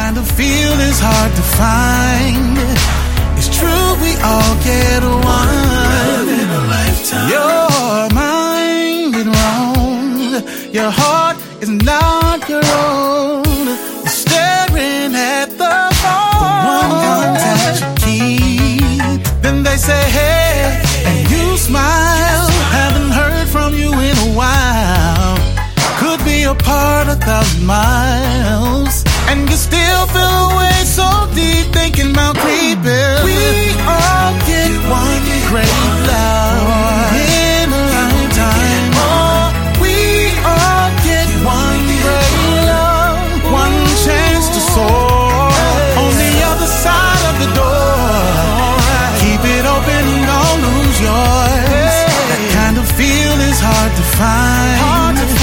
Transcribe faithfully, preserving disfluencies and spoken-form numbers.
kind of feel is hard to find. It's true, we all get one in a lifetime. Your mind is wrong. Your heart is not your own. You're staring at the phone. The one contact you keep. Then they say, hey, and you smile. Haven't heard from you in a while. Could be apart a thousand miles, and you still feel away so deep, thinking about creeping. We all get one great love in a lifetime. Oh, we all get one great love, one chance to soar on the other side of the door. Keep it open and don't lose yours. That kind of feel is hard to find.